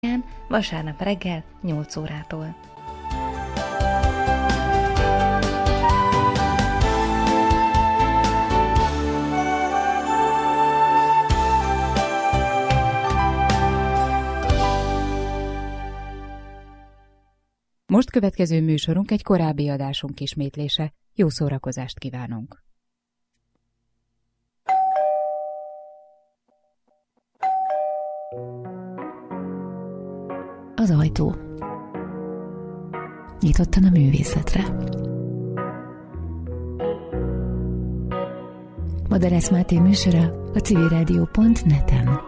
vasárnap reggel 8 órától. Most következő műsorunk egy korábbi adásunk ismétlése. Jó szórakozást kívánunk! Az ajtó nyitottan a művészetre. Madarász Máté műsora a civilradio.net-en.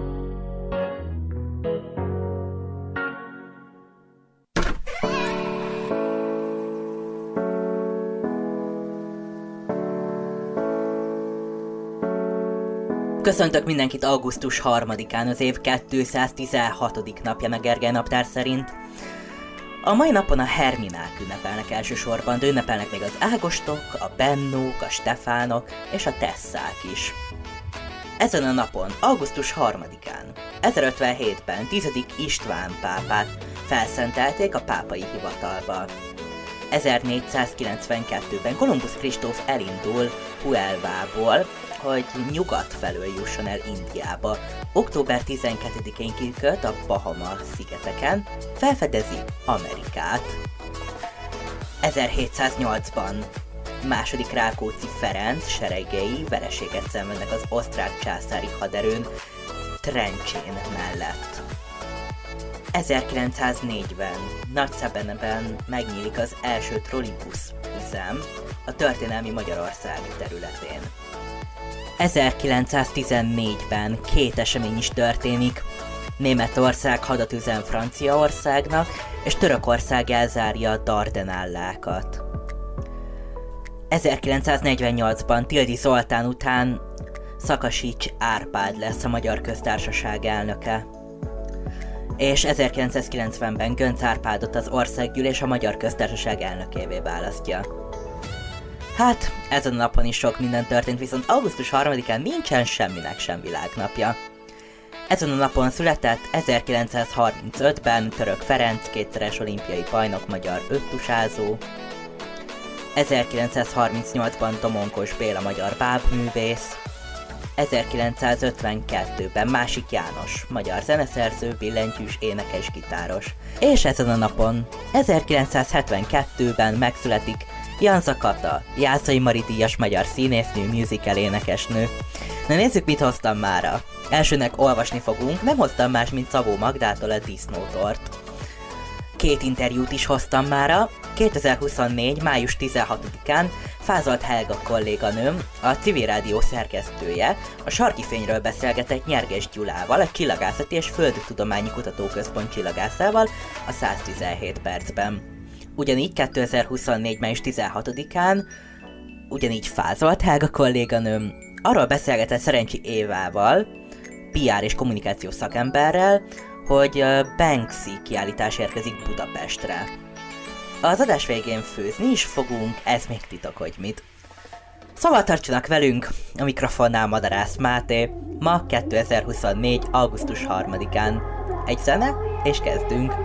Köszöntök mindenkit augusztus 3-án, az év 216. napja a Gergely naptár szerint. A mai napon a Herminák ünnepelnek elsősorban, de ünnepelnek még az Ágostok, a Bennók, a Stefánok és a Tesszák is. Ezen a napon, augusztus 3-án, 1057-ben 10. István pápát felszentelték a pápai hivatalba. 1492-ben Kolumbusz Kristóf elindul Huelvából, hogy nyugat felől jusson el Indiába. Október 12-én kiköt a Bahama-szigeteken, felfedezi Amerikát. 1708-ban második Rákóczi Ferenc seregei vereséget szenvednek az osztrák császári haderőn Trencsén mellett. 1904-ben Nagyszebeneben megnyílik az első trollibusz üzem a történelmi Magyarország területén. 1914-ben két esemény is történik. Németország hadat üzen Franciaországnak, és Törökország elzárja a Dardanellákat. 1948-ban Tildy Zoltán után Szakasics Árpád lesz a Magyar Köztársaság elnöke. És 1990-ben Göncz Árpádot az Országgyűlés a Magyar Köztársaság elnökévé választja. Hát, ezen a napon is sok minden történt, viszont augusztus 3-án nincsen semminek sem világnapja. Ezen a napon született 1935-ben Török Ferenc, kétszeres olimpiai bajnok, magyar öttusázó. 1938-ban Domonkos Béla, magyar bábművész. 1952-ben Másik János, magyar zeneszerző, billentyűs, énekes, gitáros. És ezen a napon, 1972-ben megszületik Janza Kata, Jászai Mari díjas magyar színésznő, musical énekesnő. Na nézzük, mit hoztam mára. Elsőnek olvasni fogunk, nem hoztam más, mint Szabó Magdától a Disznótort. Két interjút is hoztam mára. 2024. május 16-án Fázolt Helga kolléganőm, a Civil Rádió szerkesztője, a Sarki Fényről beszélgetett Nyerges Gyulával, a Csillagászati és Földtudományi Kutatóközpont csillagászával a 117 percben. Ugyanígy 2024. május 16-án, ugyanígy Fázolt Helga kolléganőm arról beszélgetett Szerencsi Évával, PR és kommunikációs szakemberrel, hogy Banksy kiállítás érkezik Budapestre. Az adás végén főzni is fogunk, ez még titok, hogy mit. Szóval tartsanak velünk, a mikrofonnál Madarász Máté, ma 2024. augusztus 3-án. Egy zene, és kezdünk!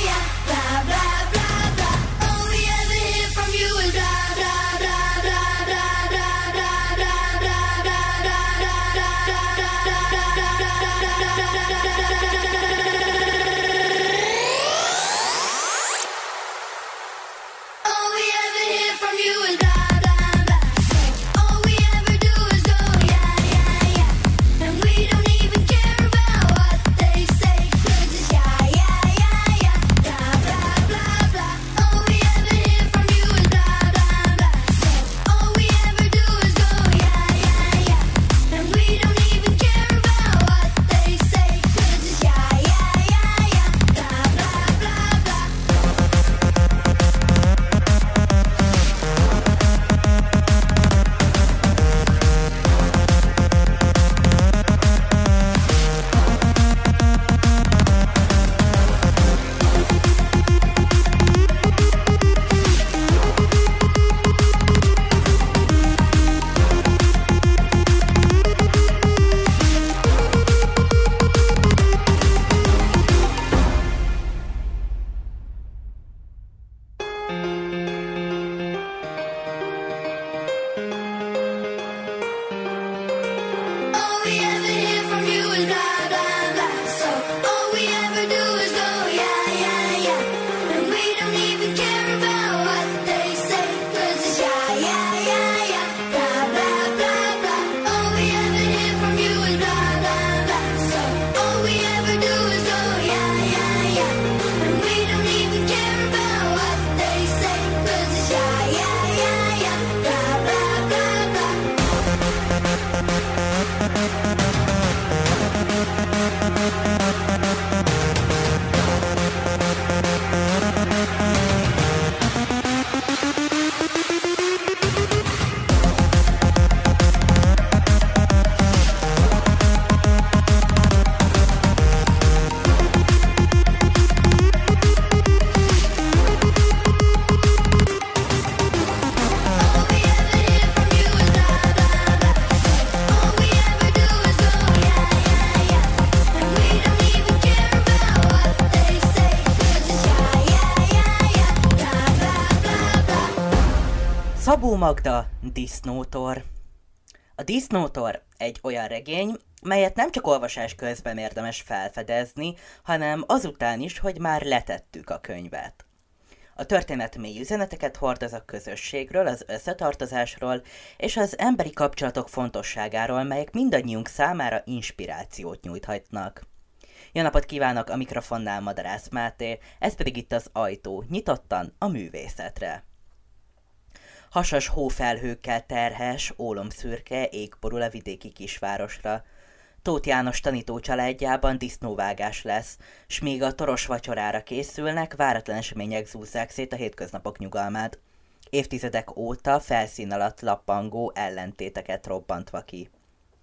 Blah blah blah. Szabó Magda, Disznótor. A Disznótor egy olyan regény, melyet nem csak olvasás közben érdemes felfedezni, hanem azután is, hogy már letettük a könyvet. A történet mély üzeneteket hordoz a közösségről, az összetartozásról és az emberi kapcsolatok fontosságáról, melyek mindannyiunk számára inspirációt nyújthatnak. Jó napot kívánok, a mikrofonnál Madarász Máté, ez pedig itt az Ajtó, nyitottan a művészetre. Hasas hófelhőkkel terhes, ólomszürke ég borul a vidéki kisvárosra. Tóth János tanító családjában disznóvágás lesz, s míg a toros vacsorára készülnek, váratlan események zúzzák szét a hétköznapok nyugalmát. Évtizedek óta felszín alatt lappangó ellentéteket robbantva ki.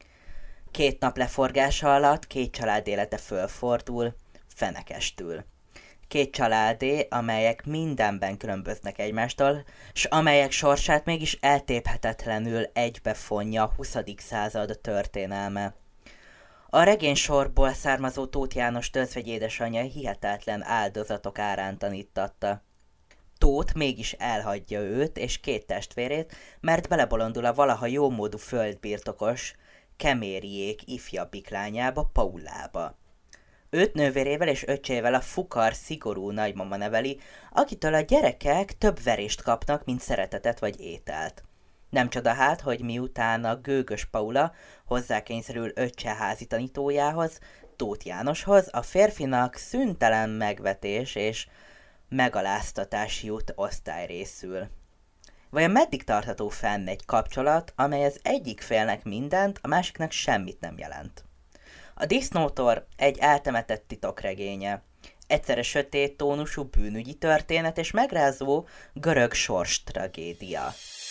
2 nap leforgása alatt 2 család élete fölfordul, fenekestül. 2 családé, amelyek mindenben különböznek egymástól, s amelyek sorsát mégis eltéphetetlenül egybefonja a 20. század történelme. A regény sorból származó Tóth János Tölcvegy édesanyja hihetetlen áldozatok árán tanítatta. Tóth mégis elhagyja őt és 2 testvérét, mert belebolondul a valaha jómódú földbirtokos Kemériék ifjabbik lányába, Paulába. 5 nővérével és öccsével a fukar, szigorú nagymama neveli, akitől a gyerekek több verést kapnak, mint szeretetet vagy ételt. Nem csoda hát, hogy miután a gőgös Paula hozzákényszerül öccse házi tanítójához, Tóth Jánoshoz, a férfinak szüntelen megvetés és megaláztatás jut osztályrészül. Vajon meddig tartható fenn egy kapcsolat, amely az egyik félnek mindent, a másiknak semmit nem jelent? A Disznótor egy eltemetett titokregénye. Egyszerre sötét tónusú bűnügyi történet és megrázó görög sors tragédia.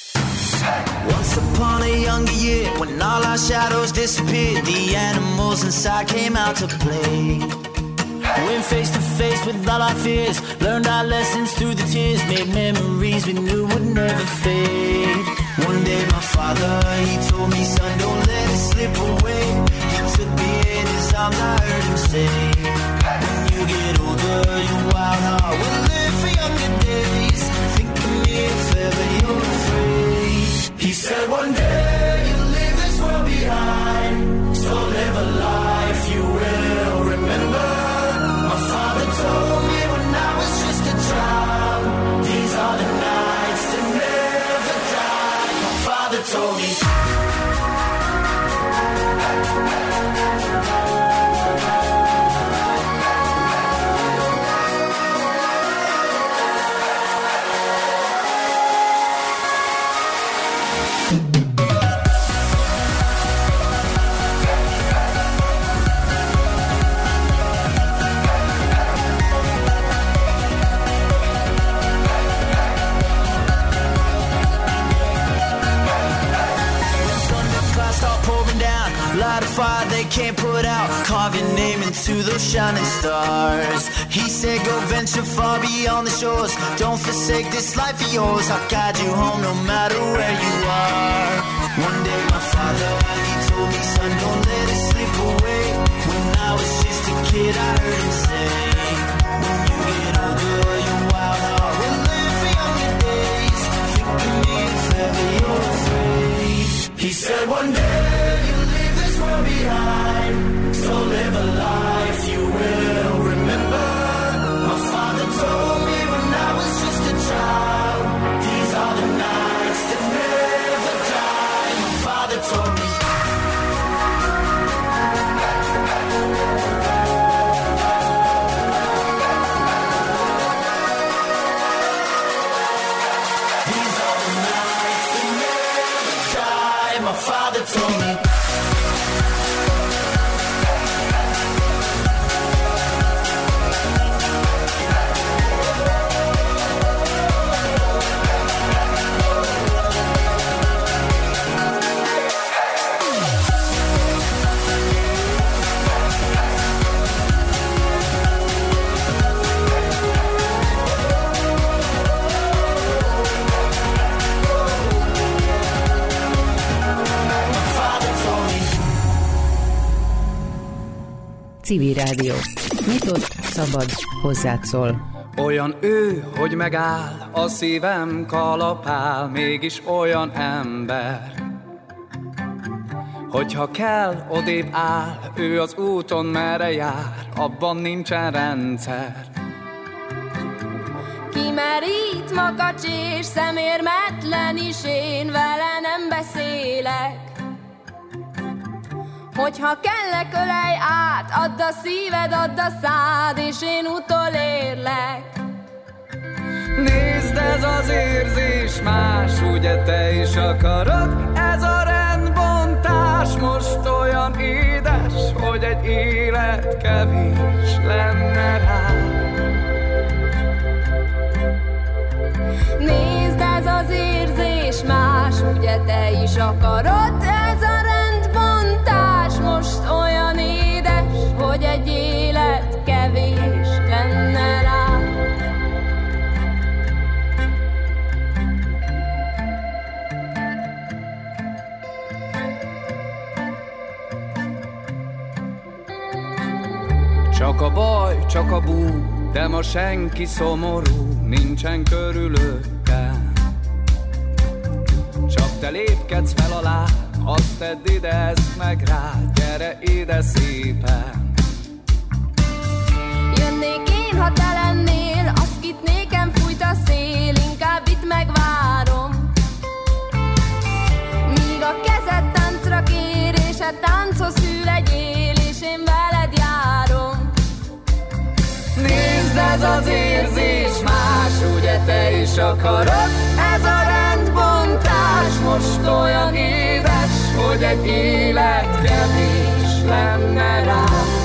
Once upon a younger year, when all our shadows disappeared, the animals inside came out to play. Went face to face with all our fears, learned our lessons through the tears, made memories we knew would never fade. One day my father, he told me, son, don't let it slip away. He took me in his arms, I heard him say, when you get older, your wild heart will live for younger days. Think of me if ever you're afraid. He said one day you'll leave this world behind, so live a life you will remember. My father told me when I was just a child, these are the nights that never die. My father told me. Light a fire they can't put out, carve your name into those shining stars. He said go venture far beyond the shores, don't forsake this life of yours. I'll guide you home no matter where you are. One day my father, he told me, son, don't let it slip away. When I was just a kid I heard him say, when you get older your wild heart will live for younger days. Think of me if ever you're afraid. He said one day you'll leave this world behind, so live a life you will remember. My father told me when I was just a child, these are the nights that never die. My father told me. These are the nights that never die. My father told me. Civil Rádió. Nyitott, szabad, hozzád szól. Olyan ő, hogy megáll, a szívem kalapál, mégis olyan ember. Hogyha kell, odébb áll, ő az úton merre jár, abban nincsen rendszer. Kimerít makacs és szemérmetlen is, én vele nem beszélek. Hogyha kellek, ölej át, add a szíved, add a szád, és én utolérlek. Nézd, ez az érzés más, ugye te is akarod? Ez a rendbontás most olyan édes, hogy egy élet kevés lenne rá. Nézd, ez az érzés más, ugye te is akarod? Ez a rendbontás most olyan édes, hogy egy élet kevés lenne rá. Csak a baj, csak a bú, de ma senki szomorú, nincsen körülöttem. Csak te lépkedsz fel alá, azt tedd ide, ezt meg rá, gyere ide szépen. Jönnék én, ha te lennél, azt kit nékem fújt a szél, inkább itt megvárom. Míg a kezed táncra kér, és a tánchoz hű legyél, és én veled járom. Nézd, ez az érzés más, ugye te is akarod? Ez a rendbontás most olyan édes, hogy egy élet kevés lenne rá.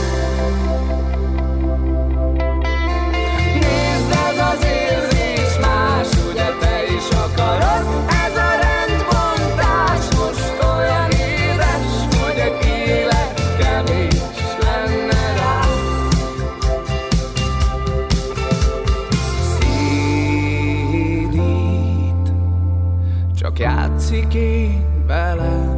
Nézd, ez az érzés más, ugye te is akarod? Ez a rendbontás most olyan édes, hogy egy élet kevés lenne rá. Csak játszik én velem.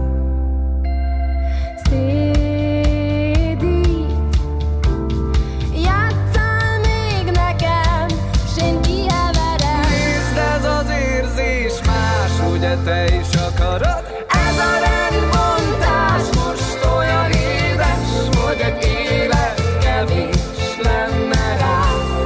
Szédít, játsszál még nekem, s én kiheverem. Nézd, ez az érzés más, ugye te is akarod? Ez a rendbontás most olyan édes, hogy egy élet kevés lenne rá.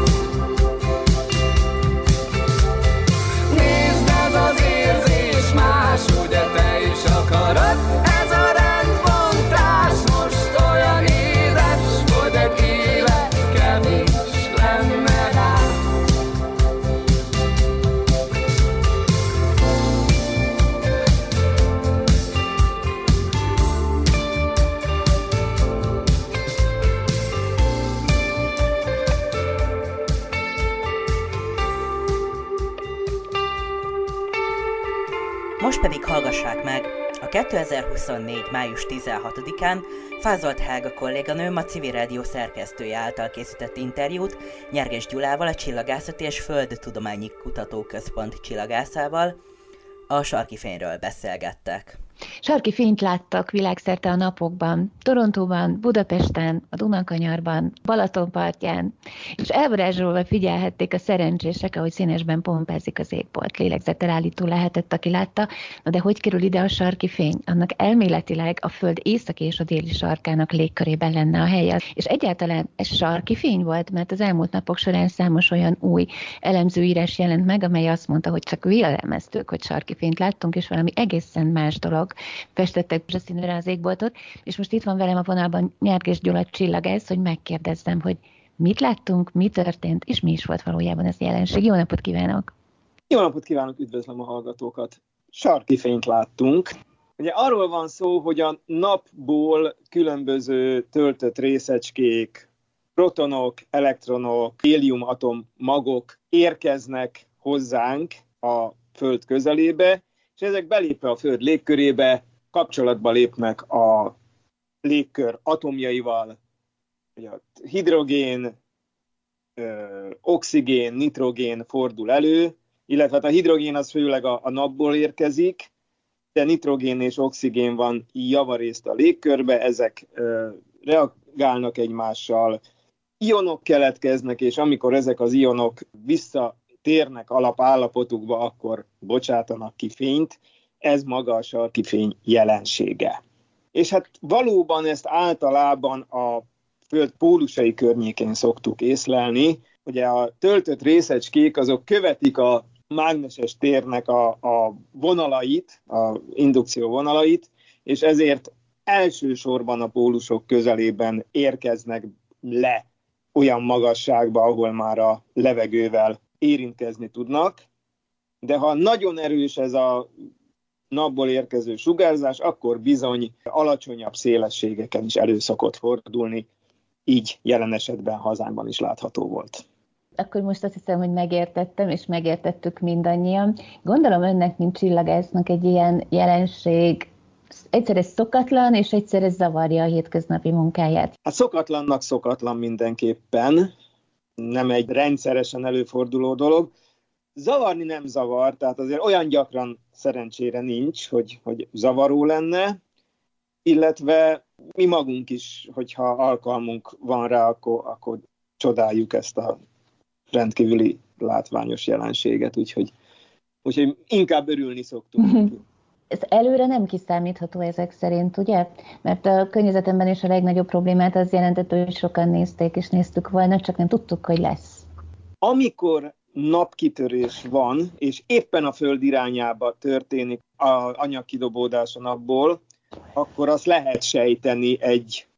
Nézd, ez az érzés más, ugye te is akarod? Ez a rendbontás most olyan édes, hogy egy élet kevés lenne rá. Most pedig hallgassák meg a 2024. május 16-án Fázolt Helga kolléganőm a Civil Rádió szerkesztője által készített interjút Nyerges Gyulával, a Csillagászati és Földtudományi Kutatóközpont csillagászával. A sarki fényről beszélgettek. Sarki fényt láttak világszerte a napokban, Torontóban, Budapesten, a Dunakanyarban, Balatonpartján, és elvarázsolva figyelhették a szerencsések, ahogy színesben pompázik az égbolt. Lélegzettel állító lehetett, aki látta, de hogy kerül ide a sarki fény? Annak elméletileg a Föld északi és a déli sarkának légkörében lenne a helye. És egyáltalán ez sarki fény volt, mert az elmúlt napok során számos olyan új elemzőírás jelent meg, amely azt mondta, hogy csak vélelmeztük, hogy sarki fényt láttunk, és valami egészen más dolog festettek a színűre az égboltot, és most itt van velem a vonalban Nyerges Gyula csillagász, hogy megkérdezzem, hogy mit láttunk, mi történt, és mi is volt valójában ez a jelenség. Jó napot kívánok! Jó napot kívánok, üdvözlöm a hallgatókat! Sarki fényt láttunk. Ugye arról van szó, hogy a napból különböző töltött részecskék, protonok, elektronok, héliumatom magok érkeznek hozzánk a Föld közelébe, és ezek belépve a Föld légkörébe, kapcsolatba lépnek a légkör atomjaival, ugye a hidrogén, oxigén, nitrogén fordul elő, illetve hát a hidrogén az főleg a napból érkezik, de nitrogén és oxigén van javarészt a légkörbe, ezek reagálnak egymással, ionok keletkeznek, és amikor ezek az ionok visszatérnek alapállapotukba, akkor bocsátanak ki fényt. Ez maga a sarki fény jelensége. És hát valóban ezt általában a Föld pólusai környékén szoktuk észlelni. Ugye a töltött részecskék azok követik a mágneses térnek a vonalait, a indukció vonalait, és ezért elsősorban a pólusok közelében érkeznek le olyan magasságba, ahol már a levegővel érintkezni tudnak. De ha nagyon erős ez a napból érkező sugárzás, akkor bizony alacsonyabb szélességeken is elő szokott fordulni, így jelen esetben hazánkban is látható volt. Akkor most azt hiszem, hogy megértettem, és megértettük mindannyian. Gondolom önnek, mint csillagásznak egy ilyen jelenség egyszerre szokatlan, és egyszerre zavarja a hétköznapi munkáját. Hát szokatlannak szokatlan mindenképpen, nem egy rendszeresen előforduló dolog. Zavarni nem zavar, tehát azért olyan gyakran szerencsére nincs, hogy zavaró lenne, illetve mi magunk is, hogyha alkalmunk van rá, akkor csodáljuk ezt a rendkívüli látványos jelenséget, úgyhogy inkább örülni szoktunk. Ez előre nem kiszámítható ezek szerint, ugye? Mert a környezetemben is a legnagyobb problémát az jelentett, hogy sokan nézték és néztük volna, csak nem tudtuk, hogy lesz. Amikor napkitörés van, és éppen a Föld irányába történik az anyagkidobódás a napból, akkor azt lehet sejteni egy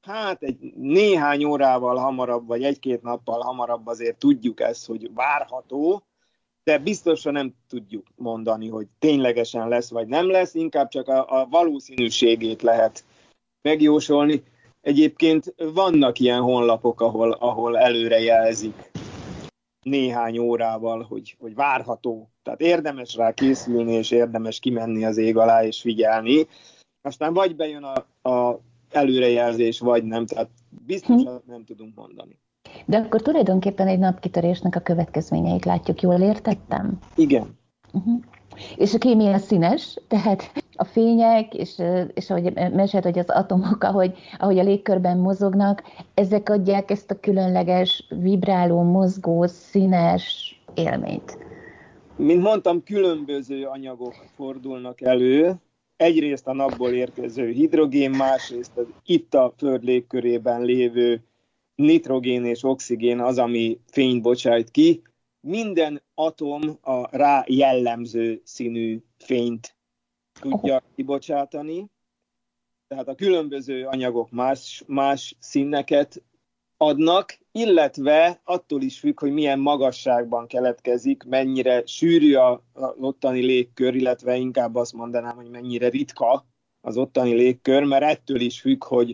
néhány órával hamarabb, vagy egy-két nappal hamarabb azért tudjuk ezt, hogy várható, de biztosan nem tudjuk mondani, hogy ténylegesen lesz, vagy nem lesz, inkább csak a valószínűségét lehet megjósolni. Egyébként vannak ilyen honlapok, ahol előre jelzik néhány órával, hogy várható. Tehát érdemes rá készülni, és érdemes kimenni az ég alá, és figyelni. Aztán vagy bejön a előrejelzés, vagy nem. Tehát biztosan nem tudunk mondani. De akkor tulajdonképpen egy napkitörésnek a következményeit látjuk, jól értettem? Igen. És a kémia színes, tehát a fények, és ahogy mesélt, hogy az atomok, ahogy a légkörben mozognak, ezek adják ezt a különleges, vibráló, mozgó, színes élményt. Mint mondtam, különböző anyagok fordulnak elő. Egyrészt a napból érkező hidrogén, másrészt itt a Föld légkörében lévő nitrogén és oxigén az, ami fényt bocsájt ki. Minden atom a rá jellemző színű fényt tudja kibocsátani. Tehát a különböző anyagok más színeket adnak, illetve attól is függ, hogy milyen magasságban keletkezik, mennyire sűrű az ottani légkör, illetve inkább azt mondanám, hogy mennyire ritka az ottani légkör, mert ettől is függ, hogy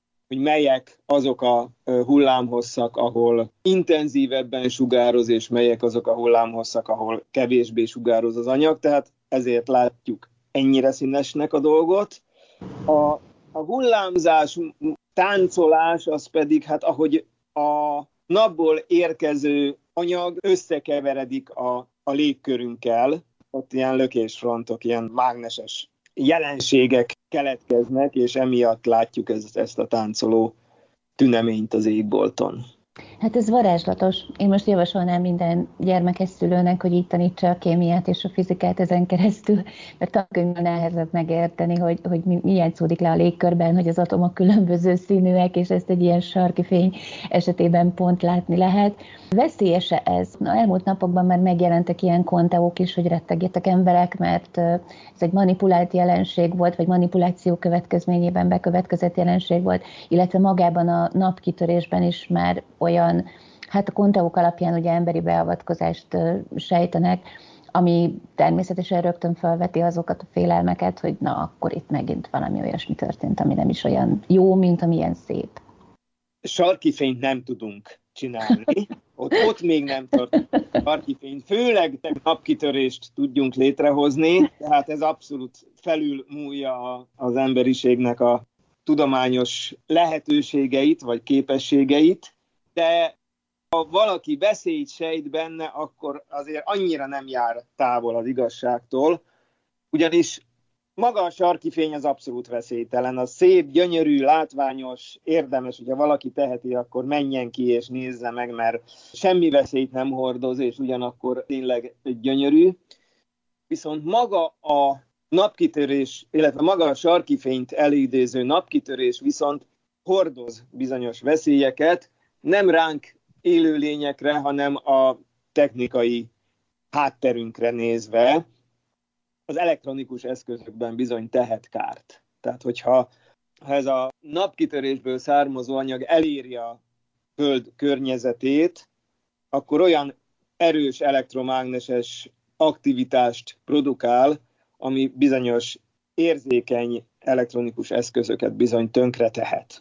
melyek azok a hullámhosszak, ahol intenzívebben sugároz, és melyek azok a hullámhosszak, ahol kevésbé sugároz az anyag, tehát ezért látjuk ennyire színesnek a dolgot. A hullámzás, táncolás, az pedig, hát ahogy a napból érkező anyag összekeveredik a légkörünkkel, ott ilyen lökésfrontok, ilyen mágneses jelenségek keletkeznek, és emiatt látjuk ezt a táncoló tüneményt az égbolton. Hát ez varázslatos. Én most javasolnám minden gyermekes szülőnek, hogy így tanítsa a kémiát és a fizikát ezen keresztül, mert tankönyvben nehezebb megérteni, hogy milyen szódik le a légkörben, hogy az atomok különböző színűek, és ezt egy ilyen sarki fény esetében pont látni lehet. Veszélyes-e ez? Elmúlt napokban már megjelentek ilyen konteók is, hogy rettegjetek emberek, mert ez egy manipulált jelenség volt, vagy manipuláció következményében bekövetkezett jelenség volt, illetve magában a napkitörésben is már olyan, hát a konteók alapján ugye emberi beavatkozást sejtenek, ami természetesen rögtön felveti azokat a félelmeket, hogy na, akkor itt megint valami olyasmi történt, ami nem is olyan jó, mint amilyen szép. Sarki fényt nem tudunk csinálni. Ott még nem tart sarki fényt. Főleg napkitörést tudjunk létrehozni, tehát ez abszolút felülmúlja az emberiségnek a tudományos lehetőségeit, vagy képességeit, de ha valaki veszélyt sejt benne, akkor azért annyira nem jár távol az igazságtól, ugyanis Maga a sarki fény az abszolút veszélytelen, az szép, gyönyörű, látványos, érdemes, hogyha valaki teheti, akkor menjen ki és nézze meg, mert semmi veszélyt nem hordoz, és ugyanakkor tényleg gyönyörű. Viszont maga a napkitörés, illetve maga a sarki fényt előidéző napkitörés viszont hordoz bizonyos veszélyeket, nem ránk élőlényekre, hanem a technikai hátterünkre nézve, az elektronikus eszközökben bizony tehet kárt. Tehát, hogyha ez a napkitörésből származó anyag eléri a Föld környezetét, akkor olyan erős elektromágneses aktivitást produkál, ami bizonyos érzékeny elektronikus eszközöket bizony tönkre tehet.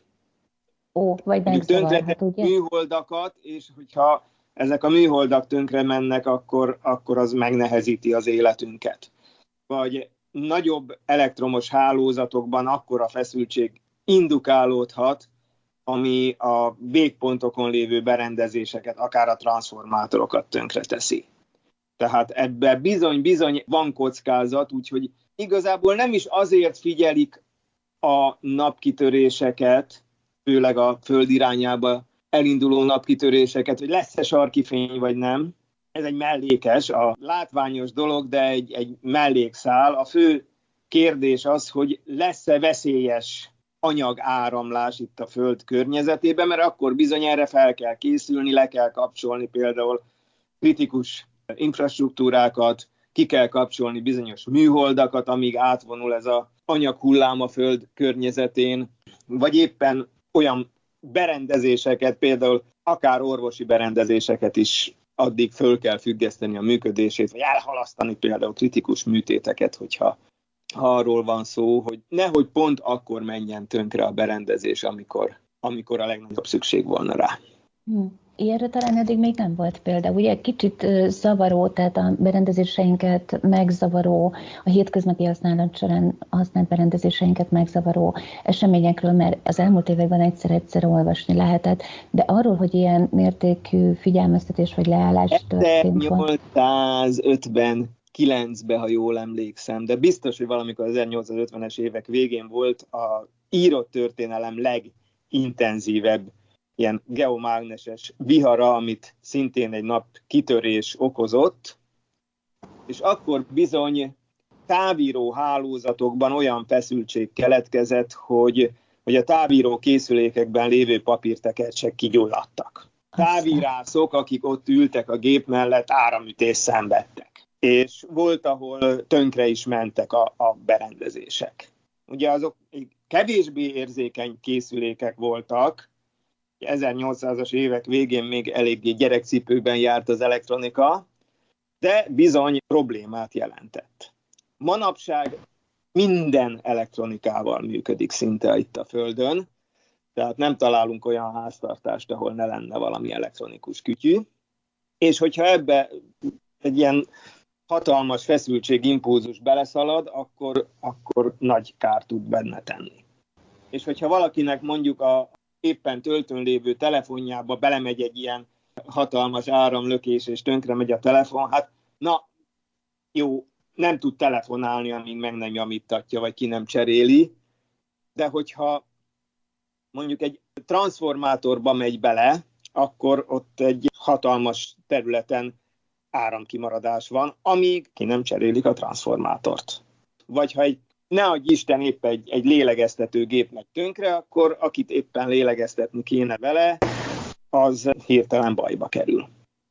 Vagy megzavarhat, ugye? Műholdakat, és hogyha ezek a műholdak tönkre mennek, akkor az megnehezíti az életünket. Vagy nagyobb elektromos hálózatokban akkora feszültség indukálódhat, ami a végpontokon lévő berendezéseket, akár a transformátorokat tönkre teszi. Tehát ebben bizony van kockázat, úgyhogy igazából nem is azért figyelik a napkitöréseket, főleg a Föld irányába elinduló napkitöréseket, hogy lesz-e sarki fény vagy nem. Ez egy mellékes, a látványos dolog, de egy mellékszál. A fő kérdés az, hogy lesz-e veszélyes anyagáramlás itt a Föld környezetében, mert akkor bizony erre fel kell készülni, le kell kapcsolni például kritikus infrastruktúrákat, ki kell kapcsolni bizonyos műholdakat, amíg átvonul ez az anyaghullám a Föld környezetén, vagy éppen olyan berendezéseket, például akár orvosi berendezéseket is addig föl kell függeszteni a működését, vagy elhalasztani például kritikus műtéteket, hogyha arról van szó, hogy nehogy pont akkor menjen tönkre a berendezés, amikor a legnagyobb szükség volna rá. Ilyenre talán eddig még nem volt példa. Ugye kicsit zavaró, tehát a berendezéseinket megzavaró, a hétköznapi használat során használt berendezéseinket megzavaró eseményekről, mert az elmúlt években egyszer olvasni lehetett, de arról, hogy ilyen mértékű figyelmeztetés vagy leállás történt. 1859-ben, ha jól emlékszem, de biztos, hogy valamikor az 1850-es évek végén volt a írott történelem legintenzívebb ilyen geomágneses vihara, amit szintén egy napkitörés okozott, és akkor bizony távíró hálózatokban olyan feszültség keletkezett, hogy a távíró készülékekben lévő papírtekercsek kigyulladtak. Távírászok, akik ott ültek a gép mellett, áramütést szenvedtek. És volt, ahol tönkre is mentek a berendezések. Ugye azok kevésbé érzékeny készülékek voltak, 1800-as évek végén még eléggé gyerekcipőben járt az elektronika, de bizony problémát jelentett. Manapság minden elektronikával működik szinte itt a Földön, tehát nem találunk olyan háztartást, ahol ne lenne valami elektronikus kütyű, és hogyha ebbe egy ilyen hatalmas feszültségimpulzus beleszalad, akkor nagy kárt tud benne tenni. És hogyha valakinek mondjuk a éppen töltőn lévő telefonjába belemegy egy ilyen hatalmas áramlökés, és tönkre megy a telefon, hát na jó, nem tud telefonálni, amíg meg nem javítatja, vagy ki nem cseréli, de hogyha mondjuk egy transformátorba megy bele, akkor ott egy hatalmas területen áramkimaradás van, amíg ki nem cserélik a transformátort. Vagy ha ne adj Isten épp egy lélegeztető gép megy tönkre, akkor akit éppen lélegeztetni kéne vele, az hirtelen bajba kerül.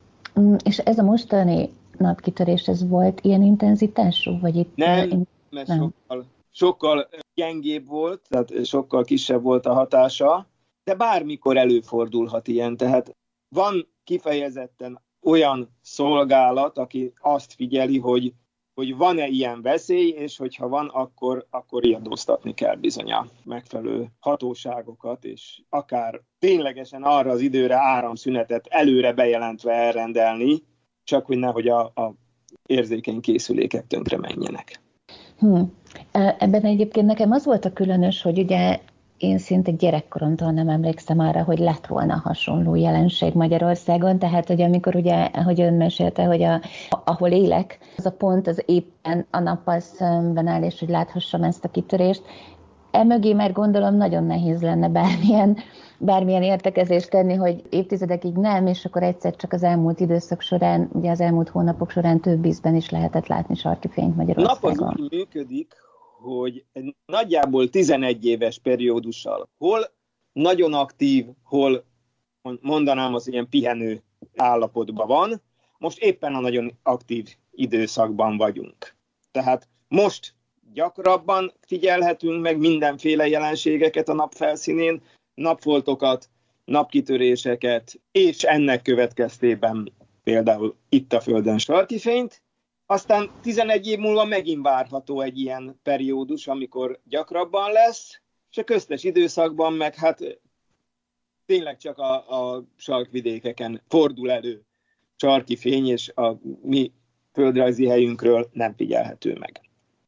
És ez a mostani napkitörés, ez volt ilyen intenzitású? Vagy itt nem, mert sokkal gyengébb volt, tehát sokkal kisebb volt a hatása, de bármikor előfordulhat ilyen. Tehát van kifejezetten olyan szolgálat, aki azt figyeli, hogy van-e ilyen veszély, és hogyha van, akkor riadóztatni kell bizony a megfelelő hatóságokat, és akár ténylegesen arra az időre áramszünetet előre bejelentve elrendelni, csak hogy nehogy a érzékeny készülékek tönkre menjenek. Ebben egyébként nekem az volt a különös, hogy ugye én szinte gyerekkoromtól nem emlékszem arra, hogy lett volna hasonló jelenség Magyarországon, tehát hogy amikor ugye, ahogy ön mesélte, hogy ahol élek, az a pont az éppen a nappal szemben áll, és hogy láthassam ezt a kitörést. Emögé már gondolom nagyon nehéz lenne bármilyen értekezést tenni, hogy évtizedekig nem, és akkor egyszer csak az elmúlt időszak során, ugye az elmúlt hónapok során több ízben is lehetett látni sarki fényt Magyarországon. A nap az úgy működik, hogy nagyjából 11 éves periódussal hol nagyon aktív, hol mondanám az ilyen pihenő állapotban van. Most éppen a nagyon aktív időszakban vagyunk. Tehát most gyakrabban figyelhetünk meg mindenféle jelenségeket a nap felszínén, napfoltokat, napkitöréseket, és ennek következtében például itt a Földön sarki fényt. Aztán 11 év múlva megint várható egy ilyen periódus, amikor gyakrabban lesz, és a köztes időszakban meg hát tényleg csak a sarkvidékeken fordul elő sarki fény, és a mi földrajzi helyünkről nem figyelhető meg.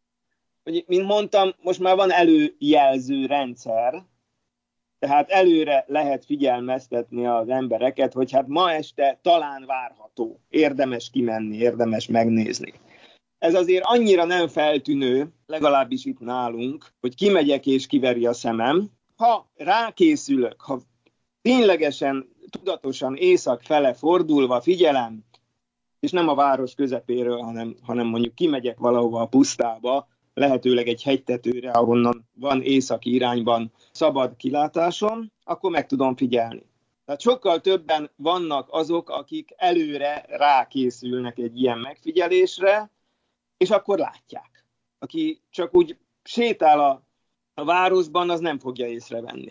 Mint mondtam, most már van előjelző rendszer, tehát előre lehet figyelmeztetni az embereket, hogy hát ma este talán várható, érdemes kimenni, érdemes megnézni. Ez azért annyira nem feltűnő, legalábbis itt nálunk, hogy kimegyek és kiveri a szemem. Ha rákészülök, ha ténylegesen, tudatosan észak fele fordulva figyelem, és nem a város közepéről, hanem mondjuk kimegyek valahova a pusztába, lehetőleg egy hegytetőre, ahonnan van északi irányban szabad kilátásom, akkor meg tudom figyelni. Tehát sokkal többen vannak azok, akik előre rákészülnek egy ilyen megfigyelésre, és akkor látják. Aki csak úgy sétál a városban, az nem fogja észrevenni.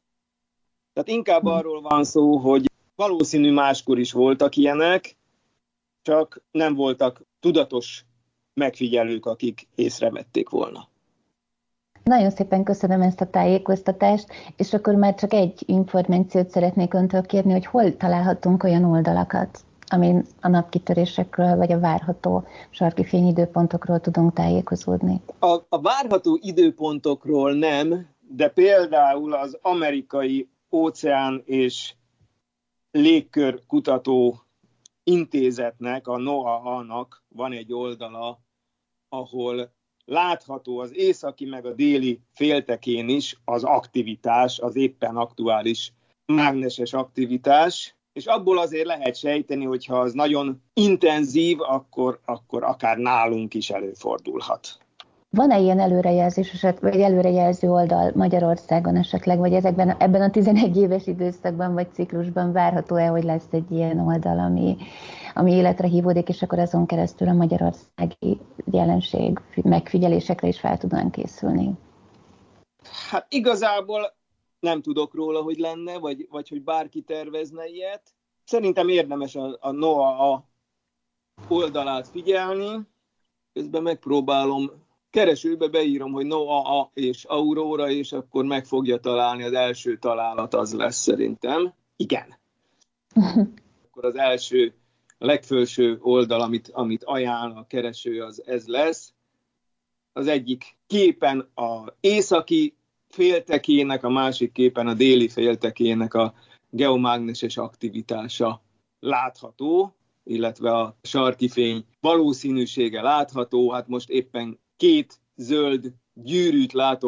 Tehát inkább arról van szó, hogy valószínű máskor is voltak ilyenek, csak nem voltak tudatos megfigyelők, akik észrevették volna. Nagyon szépen köszönöm ezt a tájékoztatást, és akkor már csak egy információt szeretnék öntől kérni, hogy hol találhatunk olyan oldalakat, amin a napkitörésekről vagy a várható sarki fényidőpontokról tudunk tájékozódni. A várható időpontokról nem, de például az amerikai óceán és légkörkutató intézetnek, a NOAA-nak van egy oldala, ahol látható az északi meg a déli féltekén is az aktivitás, az éppen aktuális mágneses aktivitás, és abból azért lehet sejteni, hogyha az nagyon intenzív, akkor akár nálunk is előfordulhat. Van-e ilyen előrejelzés, vagy előrejelző oldal Magyarországon esetleg, vagy ebben a 11 éves időszakban vagy ciklusban várható-e, hogy lesz egy ilyen oldal, ami életre hívódik, és akkor azon keresztül a magyarországi jelenség megfigyelésekre is fel tudnánk készülni? Hát igazából nem tudok róla, hogy lenne, vagy hogy bárki tervezne ilyet. Szerintem érdemes a NOAA oldalát figyelni, közben megpróbálom, keresőbe beírom, hogy NOAA és Aurora, és akkor meg fogja találni, az első találat az lesz szerintem. Igen. Akkor az első, legfelső oldal, amit ajánl a kereső, az ez lesz. Az egyik képen az északi féltekének, a másik képen a déli féltekének a geomágneses aktivitása látható, illetve a sarki fény valószínűsége látható. Hát most éppen két zöld gyűrűt látok